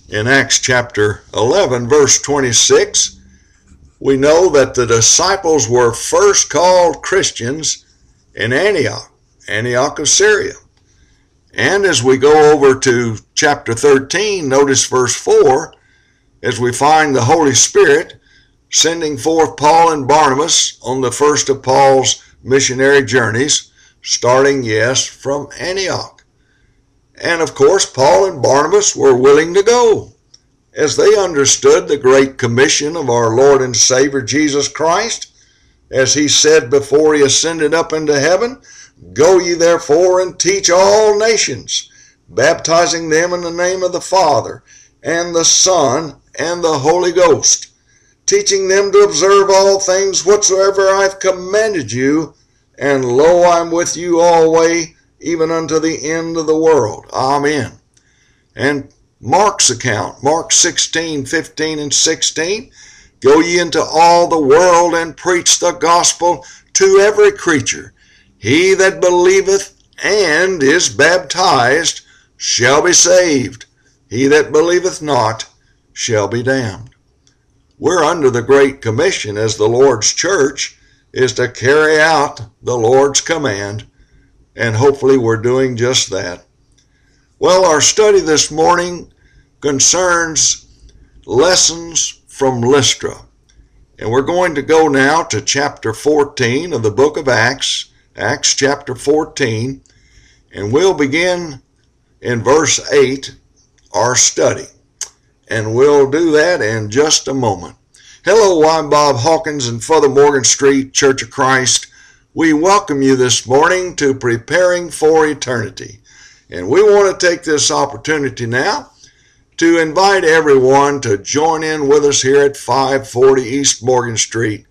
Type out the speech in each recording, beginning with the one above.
In Acts chapter 11, verse 26, we know that the disciples were first called Christians in Antioch of Syria. And as we go over to chapter 13, notice verse 4, as we find the Holy Spirit sending forth Paul and Barnabas on the first of Paul's missionary journeys, starting, from Antioch. And of course, Paul and Barnabas were willing to go, as they understood the great commission of our Lord and Savior Jesus Christ, as he said before he ascended up into heaven, "Go ye therefore and teach all nations, baptizing them in the name of the Father, and the Son, and the Holy Ghost, teaching them to observe all things whatsoever I've commanded you, and lo, I'm with you always, even unto the end of the world." Amen. And Mark's account, Mark 16, 15, and 16, "Go ye into all the world and preach the gospel to every creature. He that believeth and is baptized shall be saved. He that believeth not shall be damned." We're under the Great Commission as the Lord's church is to carry out the Lord's command, and hopefully we're doing just that. Well, our study this morning concerns lessons from Lystra. And we're going to go now to chapter 14 of the book of Acts, Acts chapter 14, and we'll begin in verse 8, our study. And we'll do that in just a moment. Hello, I'm Bob Hawkins and Father Morgan Street Church of Christ. We welcome you this morning to Preparing for Eternity. And we want to take this opportunity now to invite everyone to join in with us here at 540 East Morgan Street,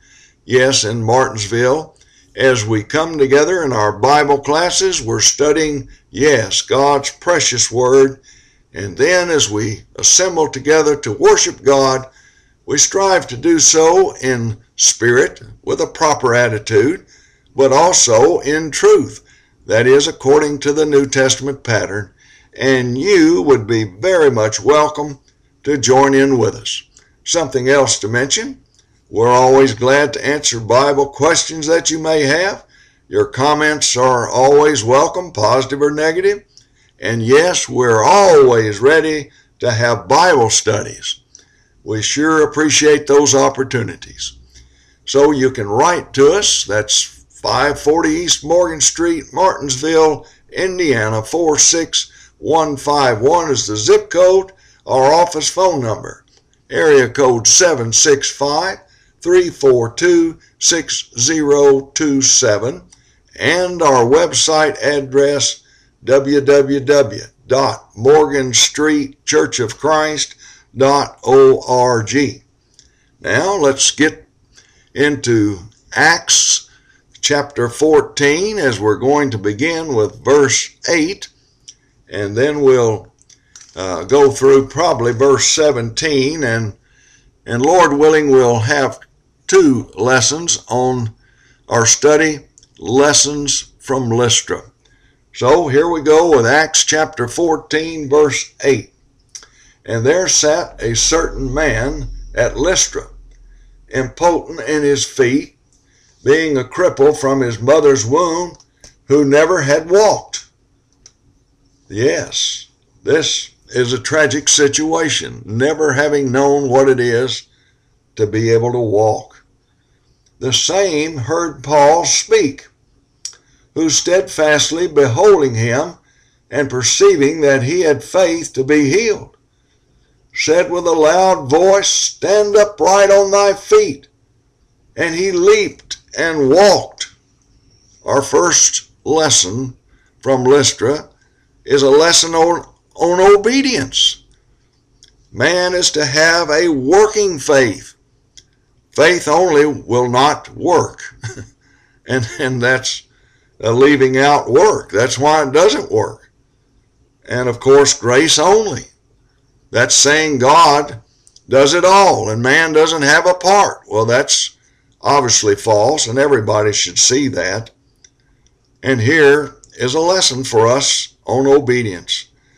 in Martinsville. As we come together in our Bible classes, we're studying, God's precious Word. And then as we assemble together to worship God, we strive to do so in spirit with a proper attitude, but also in truth. That is according to the New Testament pattern. And you would be very much welcome to join in with us. Something else to mention, we're always glad to answer Bible questions that you may have. Your comments are always welcome, positive or negative. And we're always ready to have Bible studies. We sure appreciate those opportunities. So you can write to us. That's 540 East Morgan Street, Martinsville, Indiana, 46151 is the zip code. Our office phone number, area code 765-342-6027, and our website address, www.morganstreetchurchofchrist.org. Now let's get into Acts chapter 14 as we're going to begin with verse 8, and then we'll go through probably verse 17, and Lord willing we'll have 2 lessons on our study, Lessons from Lystra. So here we go with Acts chapter 14, verse 8. "And there sat a certain man at Lystra, impotent in his feet, being a cripple from his mother's womb, who never had walked." Yes, this is a tragic situation, never having known what it is to be able to walk. "The same heard Paul speak, who steadfastly beholding him, and perceiving that he had faith to be healed, said with a loud voice, Stand upright on thy feet. And he leaped and walked." Our first lesson from Lystra is a lesson on obedience. Man is to have a working faith. Faith only will not work. and that's leaving out work. That's why it doesn't work. And of course, grace only. That's saying God does it all and man doesn't have a part. Well, that's obviously false, and everybody should see that. And here is a lesson for us on obedience.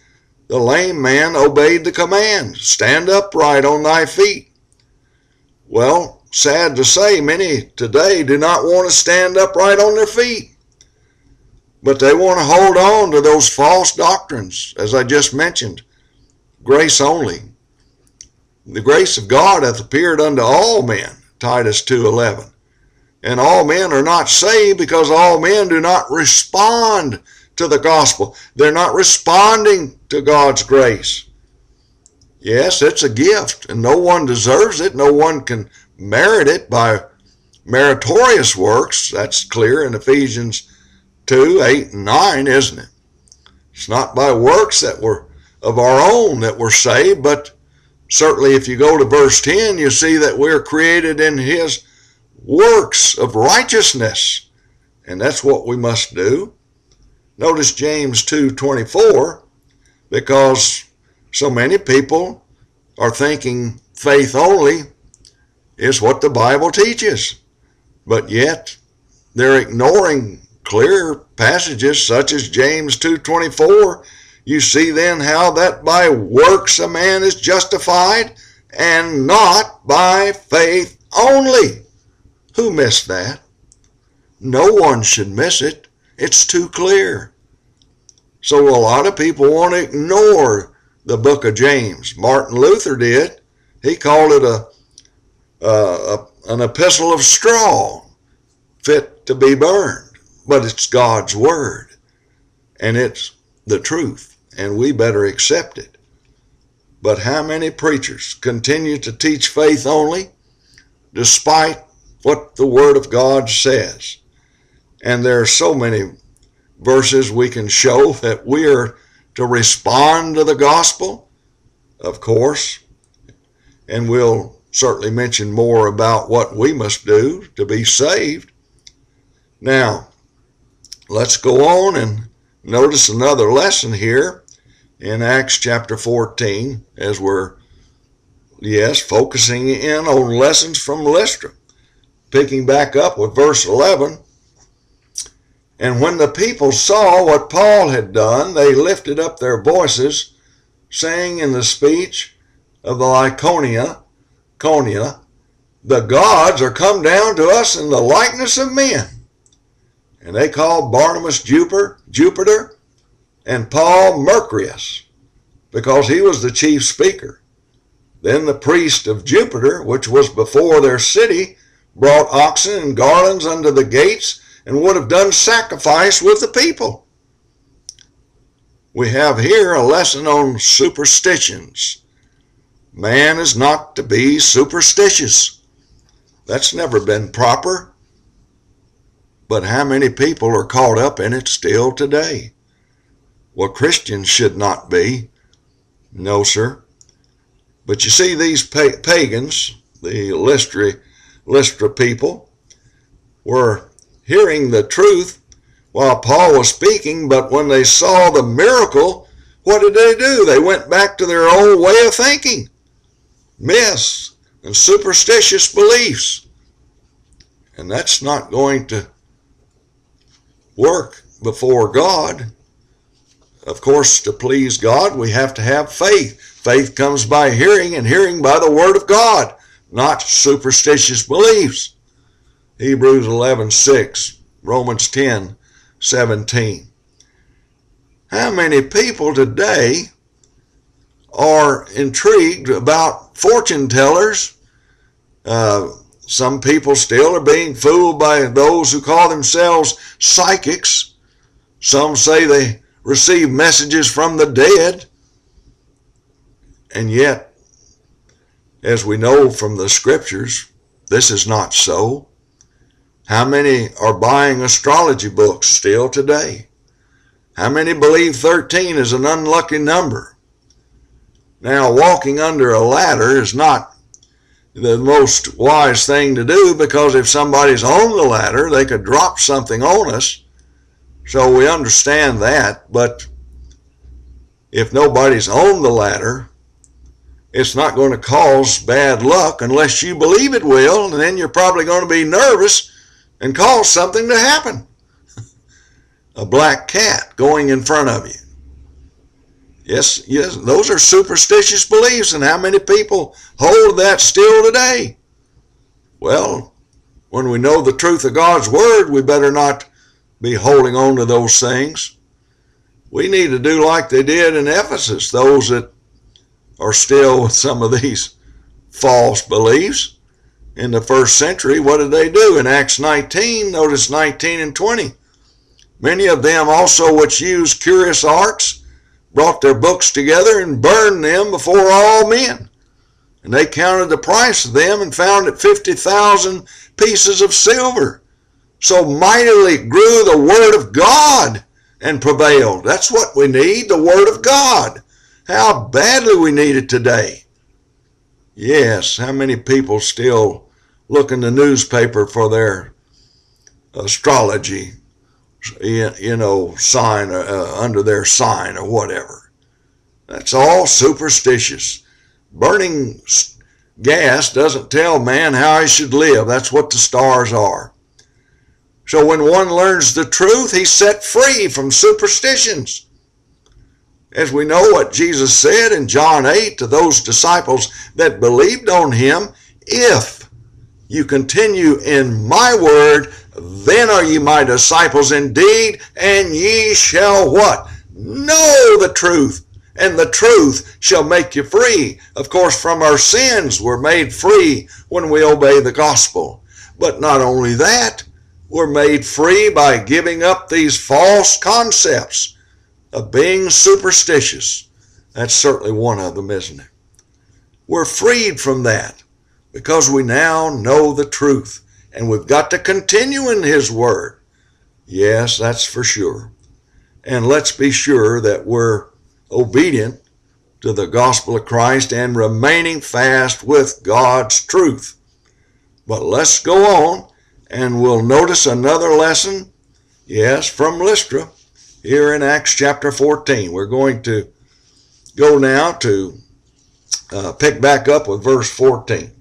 The lame man obeyed the command, stand upright on thy feet. Well, sad to say, many today do not want to stand upright on their feet, but they want to hold on to those false doctrines, as I just mentioned. Grace only. The grace of God hath appeared unto all men, Titus 2:11. And all men are not saved because all men do not respond to the gospel. They're not responding to God's grace. Yes, it's a gift, and no one deserves it. No one can merit it by meritorious works. That's clear in Ephesians 2:8 and 9, isn't it? It's not by works that we're of our own that we're saved, but certainly if you go to verse 10, you see that we're created in his works of righteousness, and that's what we must do. Notice James 2:24, because so many people are thinking faith only is what the Bible teaches, but yet they're ignoring clear passages such as James 2:24. You see then how that by works a man is justified, and not by faith only. Who missed that? No one should miss it. It's too clear. So a lot of people want to ignore the book of James. Martin Luther did. He called it an epistle of straw, fit to be burned. But it's God's word, and it's the truth, and we better accept it. But how many preachers continue to teach faith only, despite what the Word of God says? And there are so many verses we can show that we are to respond to the gospel, of course, and we'll certainly mention more about what we must do to be saved. Now, let's go on and notice another lesson here in Acts chapter 14, as we're, focusing in on lessons from Lystra. Picking back up with verse 11. And when the people saw what Paul had done, they lifted up their voices, saying in the speech of the Lycaonia, the gods are come down to us in the likeness of men. And they called Barnabas Jupiter, and Paul Mercurius, because he was the chief speaker. Then the priest of Jupiter, which was before their city, brought oxen and garlands unto the gates, and would have done sacrifice with the people. We have here a lesson on superstitions. Man is not to be superstitious. That's never been proper. But how many people are caught up in it still today? Well, Christians should not be. No, sir. But you see, these pagans, the Lystra people, were hearing the truth while Paul was speaking, but when they saw the miracle, what did they do? They went back to their old way of thinking, myths and superstitious beliefs. And that's not going to work before God. Of course, to please God, we have to have faith. Faith comes by hearing, and hearing by the word of God, not superstitious beliefs. Hebrews 11:6, Romans 10:17. How many people today are intrigued about fortune tellers? Some people still are being fooled by those who call themselves psychics. Some say they receive messages from the dead. And yet, as we know from the scriptures, this is not so. How many are buying astrology books still today? How many believe 13 is an unlucky number? Now, walking under a ladder is not the most wise thing to do, because if somebody's on the ladder, they could drop something on us. So we understand that, but if nobody's on the ladder, it's not going to cause bad luck unless you believe it will, and then you're probably going to be nervous and cause something to happen. A black cat going in front of you. Yes, those are superstitious beliefs, and how many people hold that still today? Well, when we know the truth of God's Word, we better not be holding on to those things. We need to do like they did in Ephesus, those that are still with some of these false beliefs. In the first century, what did they do? In Acts 19, notice 19 and 20. Many of them also which used curious arts brought their books together and burned them before all men. And they counted the price of them and found it 50,000 pieces of silver. So mightily grew the word of God and prevailed. That's what we need, the word of God. How badly we need it today. Yes, how many people still look in the newspaper for their astrology, sign under their sign or whatever. That's all superstitious. Burning gas doesn't tell man how he should live. That's what the stars are. So when one learns the truth, he's set free from superstitions. As we know what Jesus said in John 8 to those disciples that believed on him, if you continue in my word, then are ye my disciples indeed, and ye shall what? Know the truth, and the truth shall make you free. Of course, from our sins we're made free when we obey the gospel. But not only that, we're made free by giving up these false concepts of being superstitious. That's certainly one of them, isn't it? We're freed from that because we now know the truth, and we've got to continue in his word. Yes, that's for sure. And let's be sure that we're obedient to the gospel of Christ and remaining fast with God's truth. But let's go on, and we'll notice another lesson, yes, from Lystra, here in Acts chapter 14. We're going to go now to pick back up with verse 14.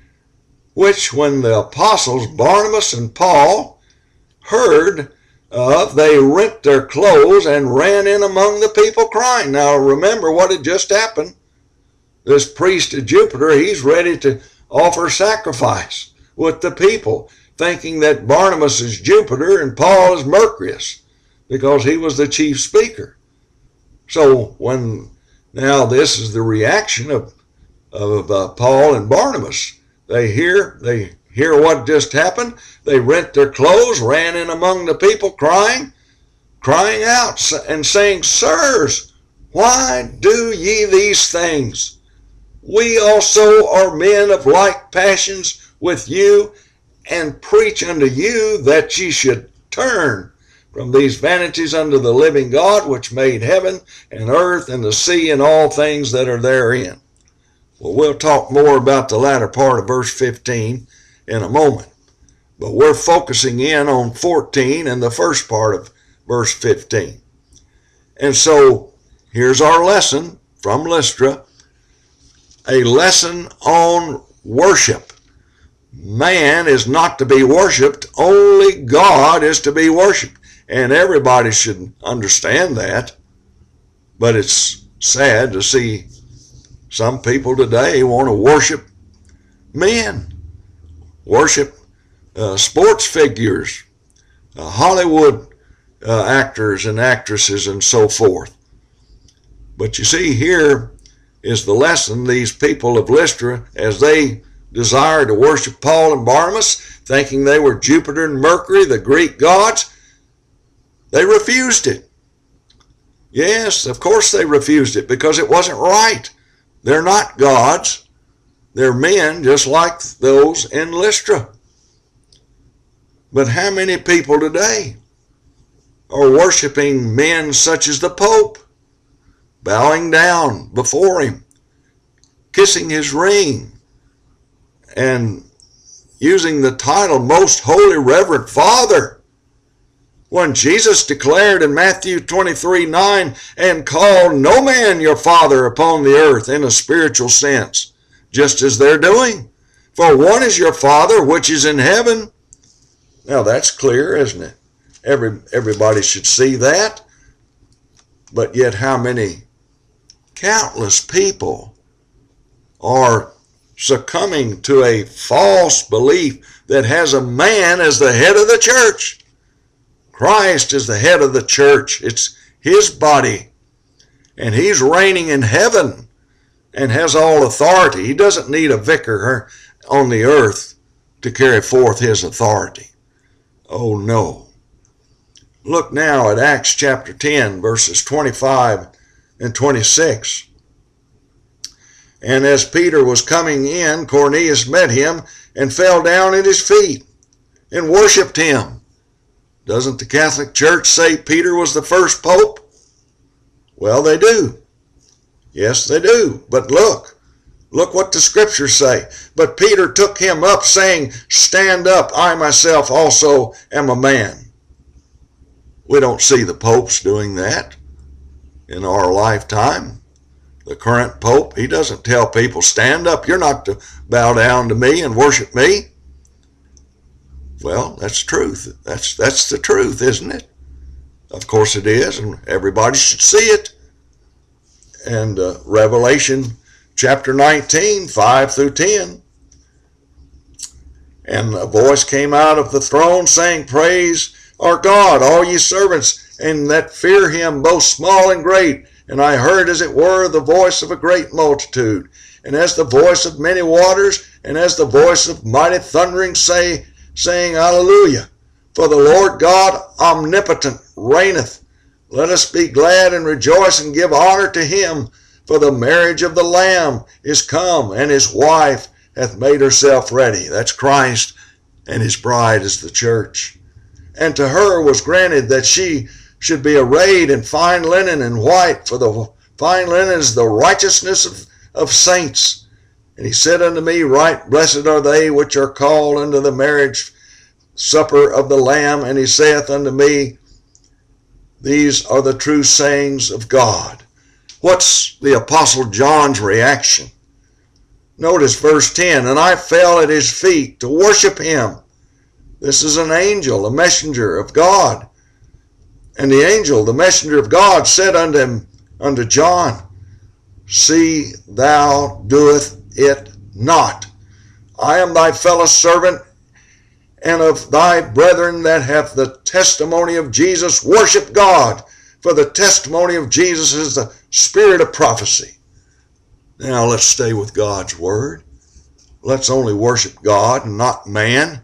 Which when the apostles Barnabas and Paul heard of, they rent their clothes and ran in among the people crying. Now remember what had just happened. This priest of Jupiter, he's ready to offer sacrifice with the people, thinking that Barnabas is Jupiter and Paul is Mercurius, because he was the chief speaker. So now this is the reaction of Paul and Barnabas. They hear what just happened. They rent their clothes, ran in among the people crying out and saying, Sirs, why do ye these things? We also are men of like passions with you, and preach unto you that ye should turn from these vanities unto the living God, which made heaven and earth and the sea and all things that are therein. Well, we'll talk more about the latter part of verse 15 in a moment. But we're focusing in on 14 and the first part of verse 15. And so here's our lesson from Lystra, a lesson on worship. Man is not to be worshiped, only God is to be worshiped. And everybody should understand that. But it's sad to see some people today want to worship men, worship sports figures, Hollywood actors and actresses and so forth. But you see, here is the lesson. These people of Lystra, as they desired to worship Paul and Barnabas, thinking they were Jupiter and Mercury, the Greek gods, they refused it. Yes, of course they refused it, because it wasn't right. They're not gods. They're men just like those in Lystra. But how many people today are worshiping men such as the Pope, bowing down before him, kissing his ring, and using the title Most Holy Reverend Father, when Jesus declared in Matthew 23:9, and call no man your father upon the earth in a spiritual sense, just as they're doing. For one is your Father which is in heaven. Now that's clear, isn't it? Everybody should see that. But yet how many countless people are succumbing to a false belief that has a man as the head of the church. Christ is the head of the church. It's his body. And he's reigning in heaven and has all authority. He doesn't need a vicar on the earth to carry forth his authority. Oh no. Look now at Acts chapter 10, verses 25 and 26. And as Peter was coming in, Cornelius met him and fell down at his feet and worshiped him. Doesn't the Catholic Church say Peter was the first pope? Well, they do. Yes, they do. But look what the scriptures say. But Peter took him up, saying, "Stand up, I myself also am a man." We don't see the popes doing that in our lifetime. The current pope, he doesn't tell people, "Stand up, you're not to bow down to me and worship me." Well, that's truth. That's the truth, isn't it? Of course it is, and everybody should see it. And Revelation chapter 19, 5 through 10. And a voice came out of the throne saying, "Praise our God, all ye servants, and that fear him, both small and great. And I heard, as it were, the voice of a great multitude, and as the voice of many waters, and as the voice of mighty thundering, saying, Hallelujah! For the Lord God omnipotent reigneth. Let us be glad and rejoice and give honor to him, for the marriage of the Lamb is come, and his wife hath made herself ready." That's Christ, and his bride is the church. "And to her was granted that she should be arrayed in fine linen and white, for the fine linen is the righteousness of saints. And he said unto me, Right blessed are they which are called unto the marriage supper of the Lamb. And he saith unto me, These are the true sayings of God." What's the Apostle John's reaction? Notice verse 10, "And I fell at his feet to worship him." This is an angel, a messenger of God. And the angel, the messenger of God, said unto John, "See thou doeth it not. I am thy fellow servant, and of thy brethren that have the testimony of Jesus. Worship God, for the testimony of Jesus is the spirit of prophecy." Now let's stay with God's word. Let's only worship God and not man,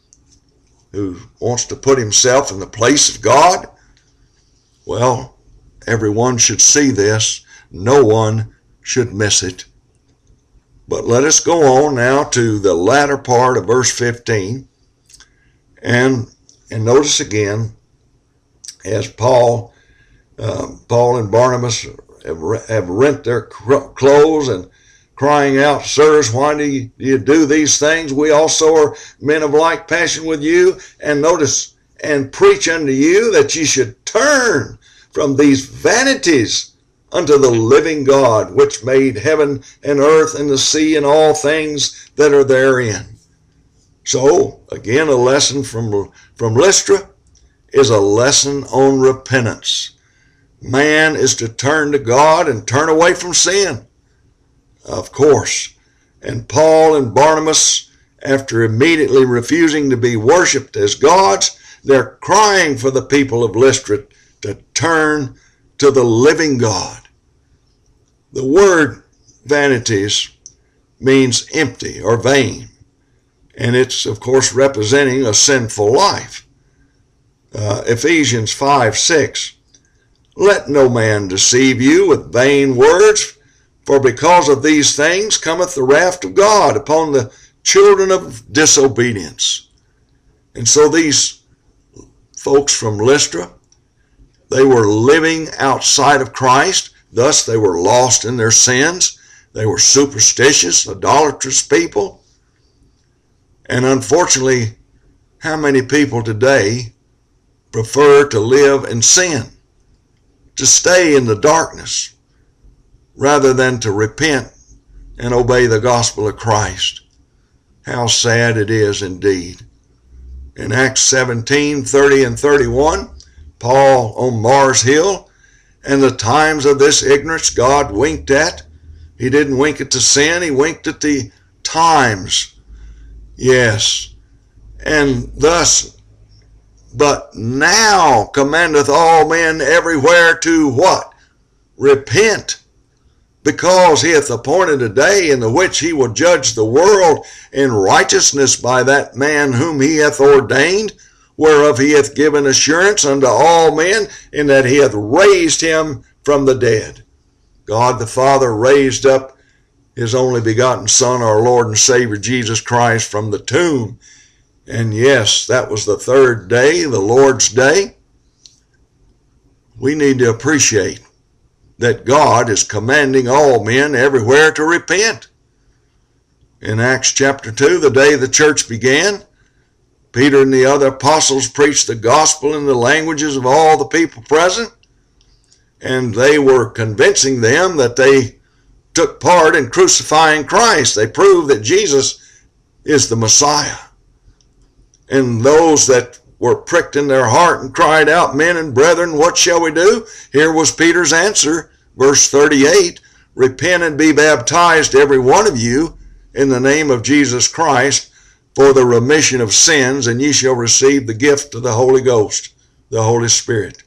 who wants to put himself in the place of God. Well, everyone should see this. No one should miss it. But let us go on now to the latter part of verse 15. And notice again, as Paul and Barnabas have rent their clothes and crying out, "Sirs, why do you do these things? We also are men of like passion with you." And notice, "And preach unto you that ye should turn from these vanities unto the living God, which made heaven and earth and the sea and all things that are therein." So, again, a lesson from Lystra is a lesson on repentance. Man is to turn to God and turn away from sin, of course. And Paul and Barnabas, after immediately refusing to be worshipped as gods, they're crying for the people of Lystra to turn to the living God. The word vanities means empty or vain, and it's, of course, representing a sinful life. Ephesians 5:6, "Let no man deceive you with vain words, for because of these things cometh the wrath of God upon the children of disobedience." And so these folks from Lystra, they were living outside of Christ. Thus they were lost in their sins. They were superstitious, idolatrous people. And unfortunately, how many people today prefer to live in sin, to stay in the darkness, rather than to repent and obey the gospel of Christ? How sad it is indeed. In Acts 17:30 and 31, Paul on Mars Hill And the times of this ignorance God winked at. He didn't wink at the sin, he winked at the times. Yes. And thus, but now commandeth all men everywhere to what? Repent, because he hath appointed a day in the which he will judge the world in righteousness by that man whom he hath ordained, whereof he hath given assurance unto all men, in that he hath raised him from the dead. God the Father raised up his only begotten Son, our Lord and Savior Jesus Christ, from the tomb. And yes, that was the third day, the Lord's Day. We need to appreciate that God is commanding all men everywhere to repent. In Acts chapter 2, the day the church began, Peter and the other apostles preached the gospel in the languages of all the people present, and they were convincing them that they took part in crucifying Christ. They proved that Jesus is the Messiah. And those that were pricked in their heart and cried out, men and brethren, what shall we do? Here was Peter's answer, verse 38, repent and be baptized, every one of you, in the name of Jesus Christ, for the remission of sins, and ye shall receive the gift of the Holy Ghost, the Holy Spirit.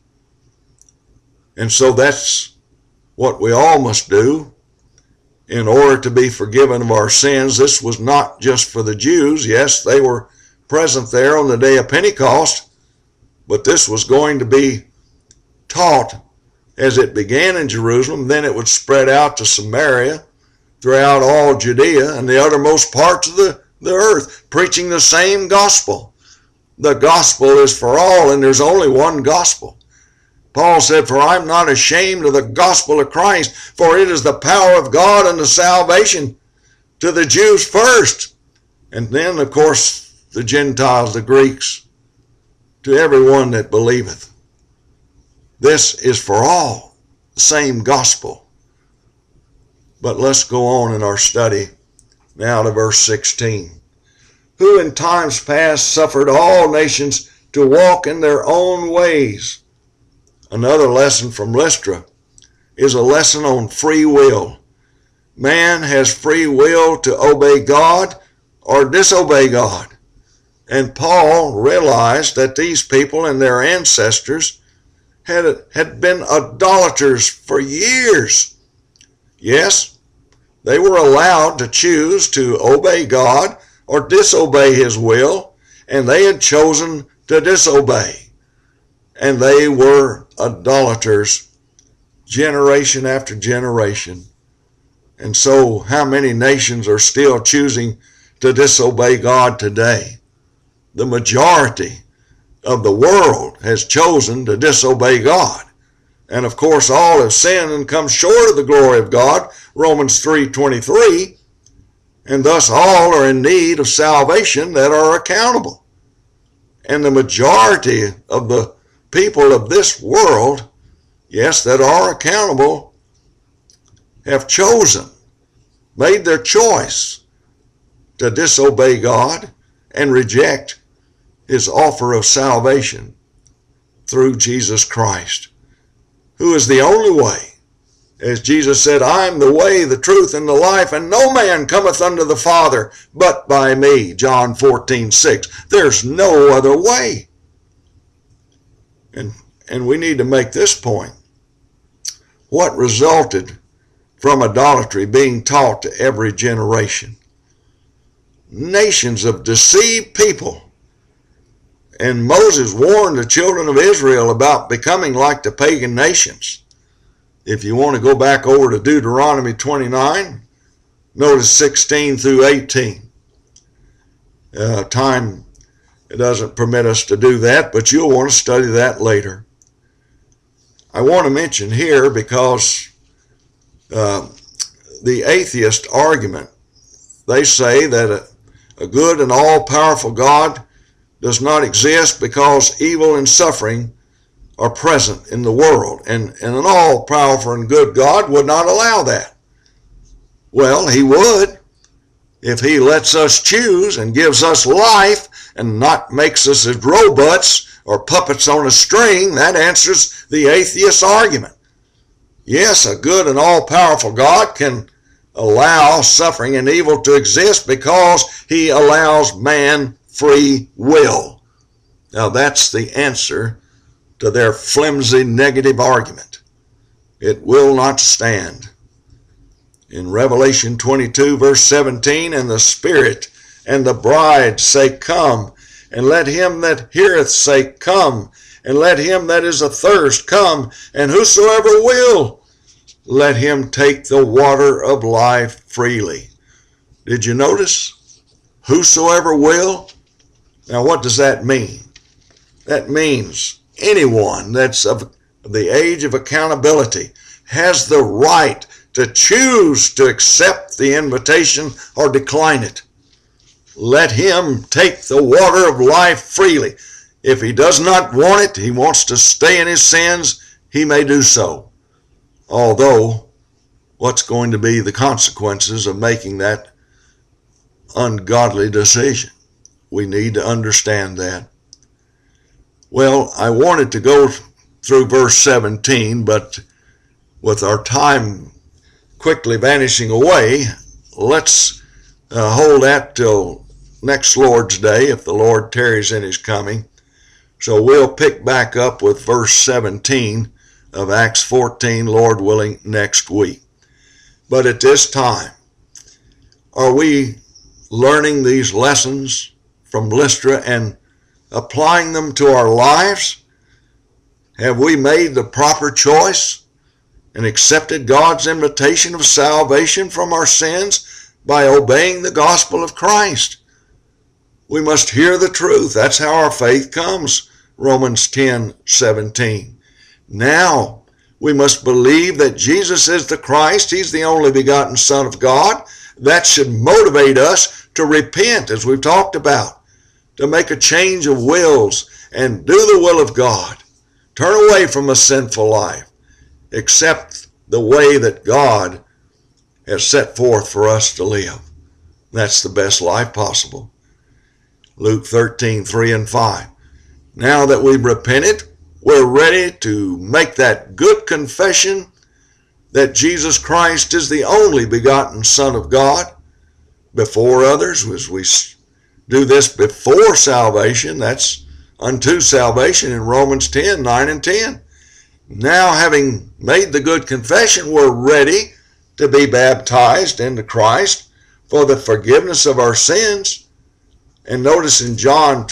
And so that's what we all must do in order to be forgiven of our sins. This was not just for the Jews. Yes, they were present there on the day of Pentecost, but this was going to be taught as it began in Jerusalem. Then it would spread out to Samaria, throughout all Judea and the uttermost parts of the earth, preaching the same gospel. The gospel is for all, and there's only one gospel. Paul said, for I'm not ashamed of the gospel of Christ, for it is the power of God unto salvation to the Jews first, and then, of course, the Gentiles, the Greeks, to everyone that believeth. This is for all, the same gospel. But let's go on in our study now to verse 16. Who in times past suffered all nations to walk in their own ways. Another lesson from Lystra is a lesson on free will. Man has free will to obey God or disobey God. And Paul realized that these people and their ancestors had been idolaters for years. Yes, they were allowed to choose to obey God or disobey his will, and they had chosen to disobey. And they were idolaters generation after generation. And so how many nations are still choosing to disobey God today? The majority of the world has chosen to disobey God. And of course all have sinned and come short of the glory of God, Romans 3:23, and thus all are in need of salvation that are accountable. And the majority of the people of this world, yes, that are accountable, have chosen, made their choice to disobey God and reject his offer of salvation through Jesus Christ, who is the only way. As Jesus said, I am the way, the truth, and the life, and no man cometh unto the Father but by me, John 14:6. There's no other way. And we need to make this point. What resulted from idolatry being taught to every generation? Nations of deceived people. And Moses warned the children of Israel about becoming like the pagan nations. If you want to go back over to Deuteronomy 29, notice 16 through 18. Time it doesn't permit us to do that, but you'll want to study that later. I want to mention here because the atheist argument, they say that a good and all-powerful God does not exist because evil and suffering are present in the world, and an all-powerful and good God would not allow that. Well, he would if he lets us choose and gives us life and not makes us as robots or puppets on a string. That answers the atheist argument. Yes, a good and all-powerful God can allow suffering and evil to exist because he allows man free will. Now that's the answer to their flimsy negative argument. It will not stand. In Revelation 22 verse 17, and the Spirit and the bride say, Come, and let him that heareth say, Come, and let him that is athirst come, and whosoever will, let him take the water of life freely. Did you notice? Whosoever will? Now what does that mean? That means anyone that's of the age of accountability has the right to choose to accept the invitation or decline it. Let him take the water of life freely. If he does not want it, he wants to stay in his sins, he may do so. Although, what's going to be the consequences of making that ungodly decision? We need to understand that. Well, I wanted to go through verse 17, but with our time quickly vanishing away, let's hold that till next Lord's Day, if the Lord tarries in his coming. So we'll pick back up with verse 17 of Acts 14, Lord willing, next week. But at this time, are we learning these lessons from Lystra and applying them to our lives? Have we made the proper choice and accepted God's invitation of salvation from our sins by obeying the gospel of Christ? We must hear the truth. That's how our faith comes. Romans 10:17. Now, we must believe that Jesus is the Christ. He's the only begotten Son of God. That should motivate us to repent, as we've talked about, to make a change of wills and do the will of God. Turn away from a sinful life. Accept the way that God has set forth for us to live. That's the best life possible. Luke 13:3 and 5. Now that we've repented, we're ready to make that good confession that Jesus Christ is the only begotten Son of God before others. As we do this before salvation, that's unto salvation in Romans 10:9 and 10. Now, having made the good confession, we're ready to be baptized into Christ for the forgiveness of our sins. And notice in John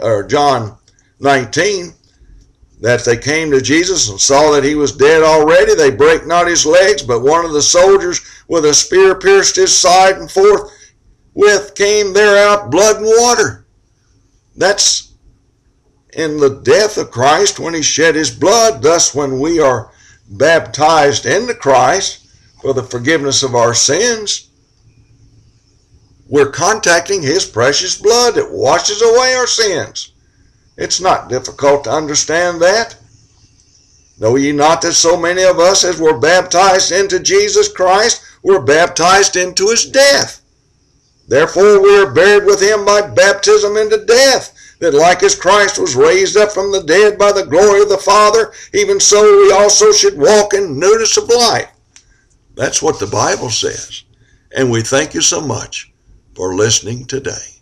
19, that they came to Jesus and saw that he was dead already. They brake not his legs, but one of the soldiers with a spear pierced his side, and forthwith came there out blood and water. That's in the death of Christ when he shed his blood. Thus, when we are baptized into Christ for the forgiveness of our sins, we're contacting his precious blood that washes away our sins. It's not difficult to understand that. Know ye not that so many of us as were baptized into Jesus Christ were baptized into his death? Therefore we are buried with him by baptism into death, that like as Christ was raised up from the dead by the glory of the Father, even so we also should walk in newness of life. That's what the Bible says. And we thank you so much for listening today.